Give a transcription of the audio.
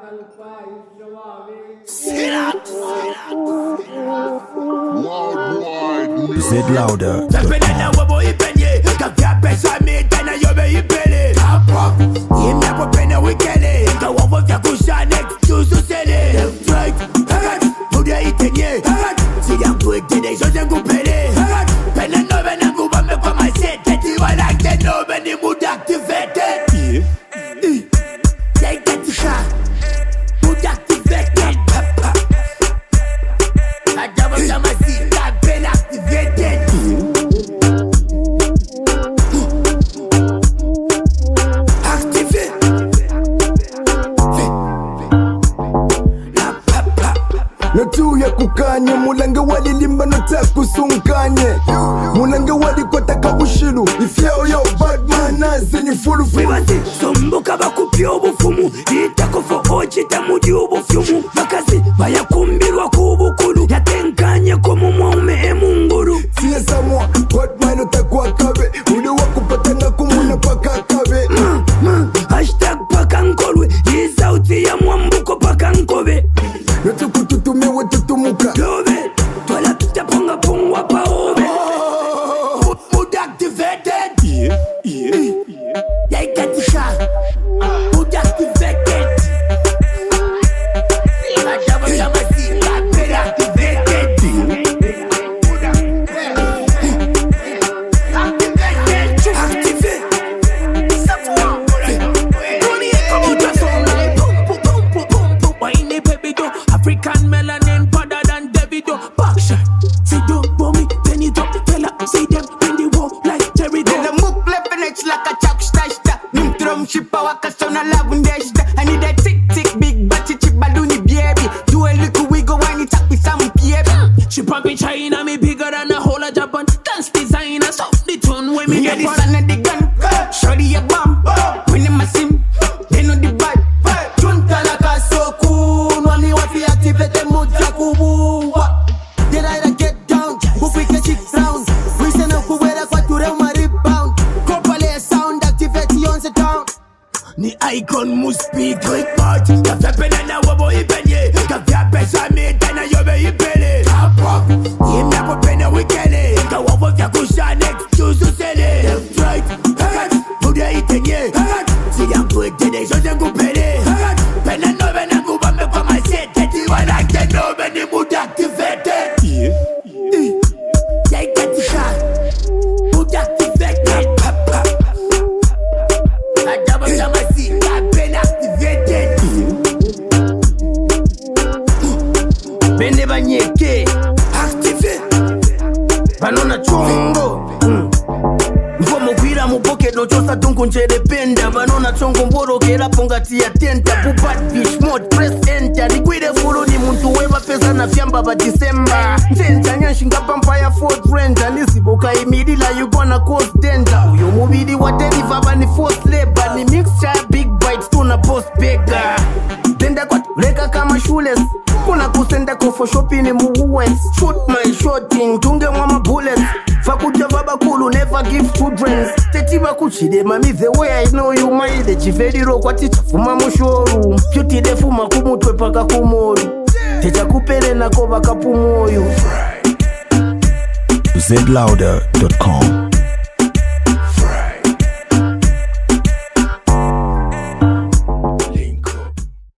Zed Louder. Natuya kukanye mulanga wali limba notaku sunkanye mulanga wali kotaka bushilu ifyao yo Batman nazini fulu Privati sombuka bakupya obufumu itako fo ochita mudi obufyumu bakazi bayakumbirwa kubukulu yatenkanye ko mumwaume emunguru siya samwa Batman notaku akabe ule wakupatanga kumuna paka akabe hashtag paka nkolwe yizauti ya mwambuko paka nkobe natukututume wetutumuka Dove, tola tutaponga pongwa pa obe Mood activated Yeah, get the shot Mood activated African melanin better than Davido. Backshot, see don't me, then it up. Tell her, see them in the wall like Jerry. Then the move left and it's like a chop stashta. Nim drum shipper waka sona lavundeshta. I need a tick big batty chip balloony baby. Do a little wiggle when it up with some baby. She pumping China, me bigger than a whole of Japan. Dance designer, so the tune when me get the son of the gun. Shorty a bomb, when them a sim. They know the vibe. Junta la so cool. Money what we activate the mood jakubu. Did I get down? Who quick a chick round? We send up who wear a quature my rebound. Copale sound activate on the town. Ni icon must speak quick part. Kafya penana wabo ipenye. Kafya pesa me tena yobe ipele. Kapwa, yemna po pena wikele. Kawawo vya kushanek, chusu sele. Left right, muda itenye. Siya kuitene, shote kupele. Pena no vena kubame kwa masete. Tiwa like the no veni muda activated. Yeah, get the shot. Muda activated. Bende banyeke active banona chongo Mfomo kwira mu pocket no chosa tunku njere penda banona chongo mboro kera pongati ya tenta pupat fish mode press enter nikwire furu ni muntu weba pesa na fyamba ba December nzenza nyanshinga pampaya fourth render nisiboka imidila you gonna cause danger uyo mubiri wa deliver bani force labor ni mixture big bites tuna post beggar tenda kwa reka kama shoeless kuna kusenda ko for shopping mu US shoot my shooting tunge mwa bullets fakuja baba kulu never give children tetiba kuchide mami the way I know you made chivediro kwa tichafuma mushoru beauty defuma kumutwe paka kumoru teja kupele na ko baka pumoyo zedlouder.com